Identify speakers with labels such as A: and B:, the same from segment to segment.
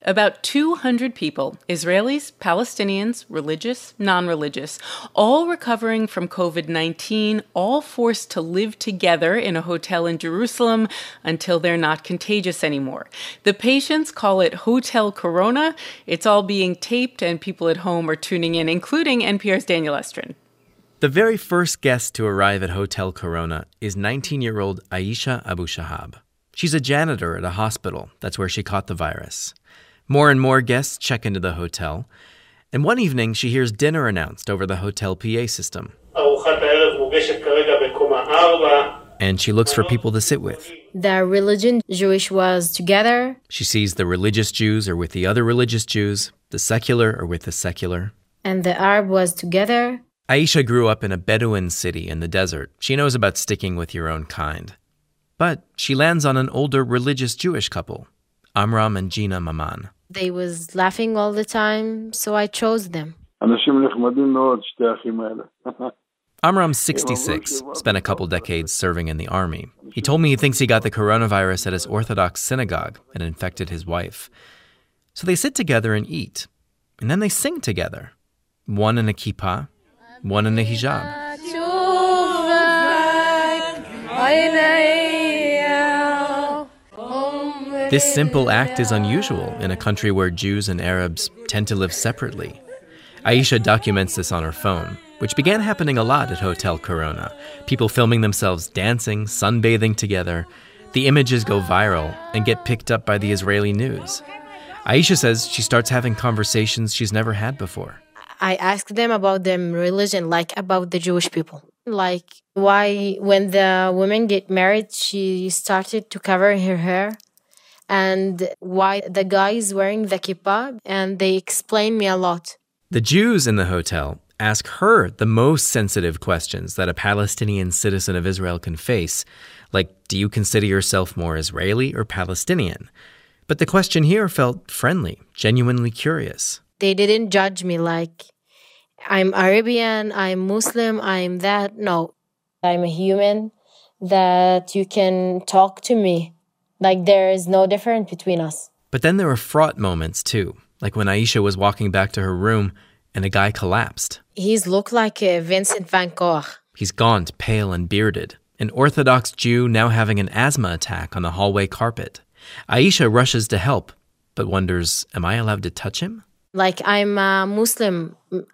A: About 200 people, Israelis, Palestinians, religious, non-religious, all recovering from COVID-19, all forced to live together in a hotel in Jerusalem until they're not contagious anymore. The patients call it Hotel Corona. It's all being taped and people at home are tuning in, including NPR's Daniel Estrin.
B: The very first guest to arrive at Hotel Corona is 19-year-old Aisha Abu Shahab. She's a janitor at a hospital. That's where she caught the virus. More and more guests check into the hotel. And one evening, she hears dinner announced over the hotel PA system. And she looks for people to sit with.
C: The religion Jewish was together.
B: She sees the religious Jews are with the other religious Jews, the secular are with the secular.
C: And the Arab was together.
B: Aisha grew up in a Bedouin city in the desert. She knows about sticking with your own kind. But she lands on an older religious Jewish couple, Amram and Gina Maman.
C: They was laughing all the time, so I chose them.
B: Amram's 66, spent a couple decades serving in the army. He told me he thinks he got the coronavirus at his Orthodox synagogue and infected his wife. So they sit together and eat, and then they sing together. One in a kippah, one in a hijab. This simple act is unusual in a country where Jews and Arabs tend to live separately. Aisha documents this on her phone, which began happening a lot at Hotel Corona. People filming themselves dancing, sunbathing together. The images go viral and get picked up by the Israeli news. Aisha says she starts having conversations she's never had before.
C: I asked them about their religion, like about the Jewish people. Like why, when the women get married, she started to cover her hair. And why the guy is wearing the kippah, and they explain me a lot.
B: The Jews in the hotel ask her the most sensitive questions that a Palestinian citizen of Israel can face, like, do you consider yourself more Israeli or Palestinian? But the question here felt friendly, genuinely curious.
C: They didn't judge me like, I'm Arabian, I'm Muslim, I'm that. No, I'm a human that you can talk to me. Like, there is no difference between us.
B: But then there were fraught moments, too, like when Aisha was walking back to her room and a guy collapsed.
C: He's looked like Vincent van Gogh.
B: He's gaunt, pale, and bearded, an Orthodox Jew now having an asthma attack on the hallway carpet. Aisha rushes to help, but wonders, am I allowed to touch him?
C: Like, I'm a Muslim.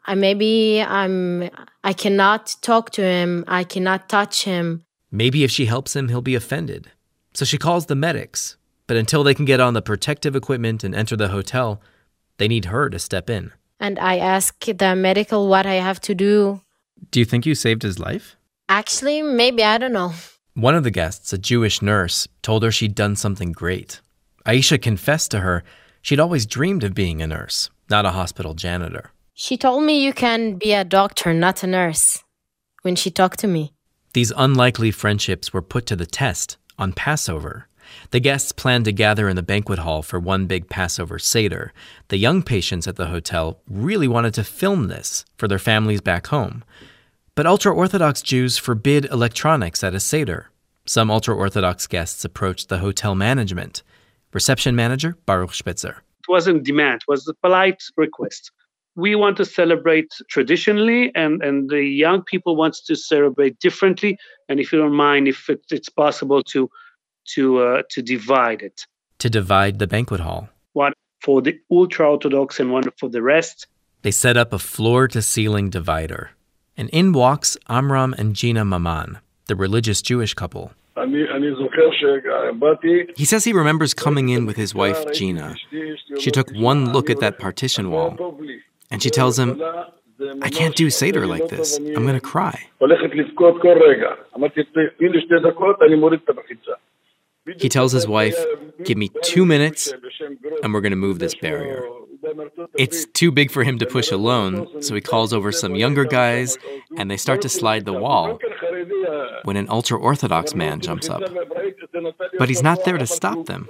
C: I cannot talk to him. I cannot touch him.
B: Maybe if she helps him, he'll be offended. So she calls the medics, but until they can get on the protective equipment and enter the hotel, they need her to step in.
C: And I ask the medical what I have to do.
B: Do you think you saved his life?
C: Actually, maybe, I don't know.
B: One of the guests, a Jewish nurse, told her she'd done something great. Aisha confessed to her she'd always dreamed of being a nurse, not a hospital janitor.
C: She told me you can be a doctor, not a nurse, when she talked to me.
B: These unlikely friendships were put to the test on Passover. The guests planned to gather in the banquet hall for one big Passover Seder. The young patients at the hotel really wanted to film this for their families back home. But ultra-Orthodox Jews forbid electronics at a Seder. Some ultra-Orthodox guests approached the hotel management. Reception manager Baruch Spitzer.
D: It wasn't demand, it was a polite request. We want to celebrate traditionally, and the young people want to celebrate differently. And if you don't mind, if it's possible to divide it.
B: To divide the banquet hall.
D: One for the ultra-Orthodox and one for the rest.
B: They set up a floor-to-ceiling divider. And in walks Amram and Gina Maman, the religious Jewish couple. He says he remembers coming in with his wife, Gina. She took one look at that partition wall, and she tells him, I can't do Seder like this. I'm going to cry. He tells his wife, give me 2 minutes, and we're going to move this barrier. It's too big for him to push alone, so he calls over some younger guys, and they start to slide the wall when an ultra-Orthodox man jumps up. But he's not there to stop them.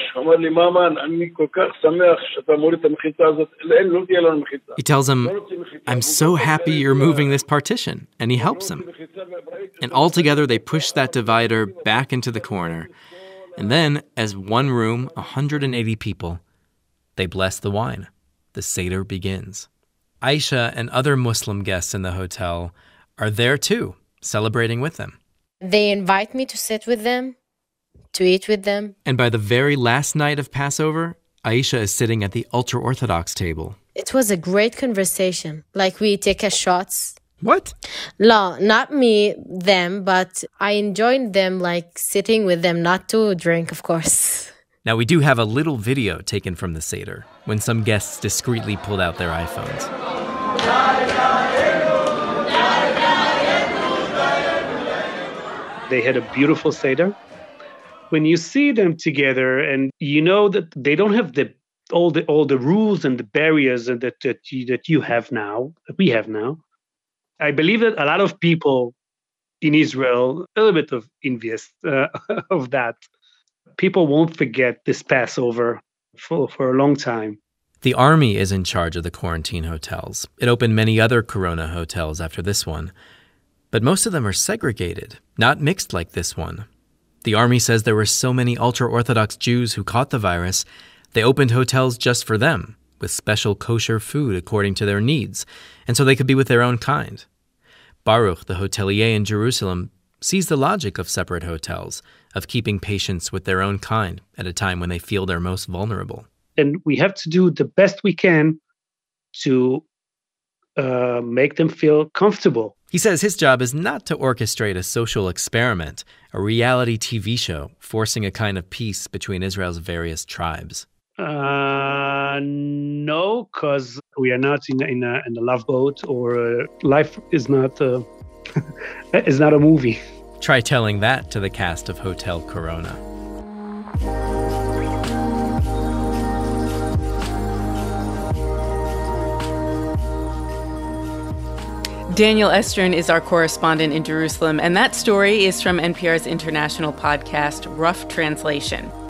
B: He tells him, I'm so happy you're moving this partition, and he helps him. And all together they push that divider back into the corner. And then, as one room, 180 people, They bless the wine. The Seder begins. Aisha and other Muslim guests in the hotel are there too, celebrating with them.
C: They invite me to sit with them, to eat with them.
B: And by the very last night of Passover, Aisha is sitting at the ultra-Orthodox table.
C: It was a great conversation. Like we take a shots.
B: What?
C: No, not me, them, but I enjoyed them, like sitting with them, not to drink, of course.
B: Now, we do have a little video taken from the Seder when some guests discreetly pulled out their iPhones.
D: They had a beautiful Seder. When you see them together and you know that they don't have all the rules and the barriers that you have now, that we have now, I believe that a lot of people in Israel, a little bit of envious of that. People won't forget this Passover for a long time.
B: The army is in charge of the quarantine hotels. It opened many other Corona hotels after this one. But most of them are segregated, not mixed like this one. The army says there were so many ultra-Orthodox Jews who caught the virus, they opened hotels just for them, with special kosher food according to their needs, and so they could be with their own kind. Baruch, the hotelier in Jerusalem, sees the logic of separate hotels, of keeping patients with their own kind at a time when they feel they're most vulnerable.
D: And we have to do the best we can to make them feel comfortable.
B: He says his job is not to orchestrate a social experiment, a reality TV show, forcing a kind of peace between Israel's various tribes.
D: No, because we are not in a love boat, or life is not is not a movie.
B: Try telling that to the cast of Hotel Corona.
A: Daniel Estrin is our correspondent in Jerusalem, and that story is from NPR's international podcast, Rough Translation.